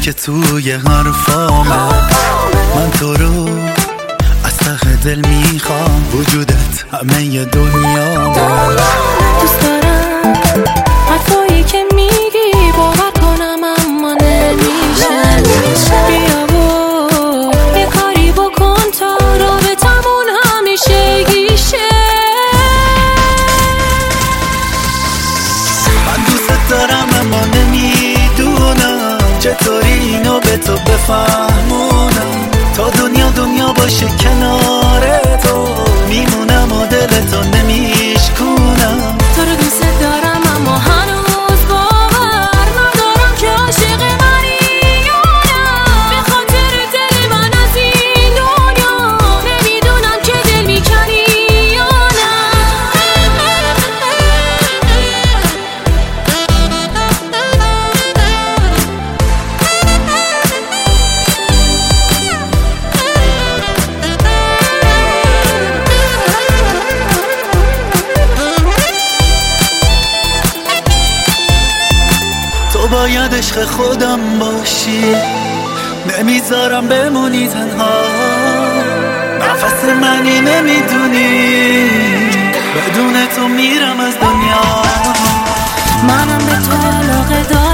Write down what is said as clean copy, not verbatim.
که توی حرفامه. من تو رو از ته دل میخوام، وجودت همه دنیا. دوست دارم حرفایی که میگی باور کنم اما نمیشه. بیا و یه کاری بکن تا رابطمون همیشه گیشه. من دوست دارم اما نمیدونم چطوری اینو به تو بفهمونم. تا دنیا باشه کنار تو میمونم و دلتو نمیشکونم. تو رو دوست دارم اما هنوز باور ندارم که عاشق منی یا نه. به خاطر دل من از این دنیا نمیدونم که دل میکنی یا نه. تو باید عشق خودم باشی، نمیذارم بمونی تنها. نفس منی نمیدونی، بدون تو میرم از دنیا. منم به تو علاقه دارم.